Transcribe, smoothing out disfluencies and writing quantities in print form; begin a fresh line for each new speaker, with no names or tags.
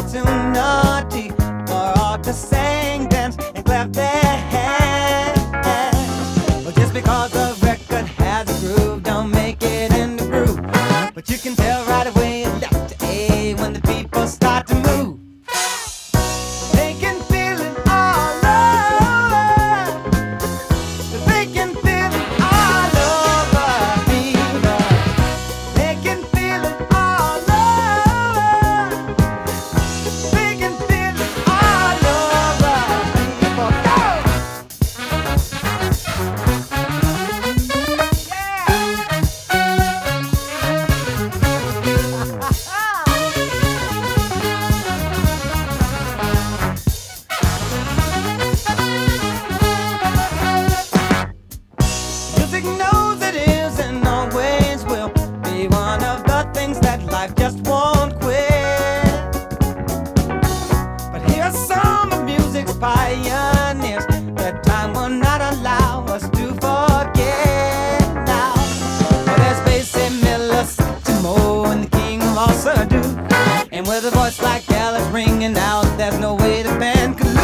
opportunity for all to sing, dance, and clap their hands. Well, just because the record has a groove, don't make it in the groove. But you can tell right away left to A when the people start to move. They can feel it all over. They can feel it all over fever. They can feel it all over. They can feel it all over fever. Go! Music knows it is and always will be one of the things that life just won't quit. But here's some of music's pioneers that time will not allow us to forget now. Well, there's Basie Miller, Satchmo, and the king of all Surdo. And with a voice like Alice ringing out, there's no way the band could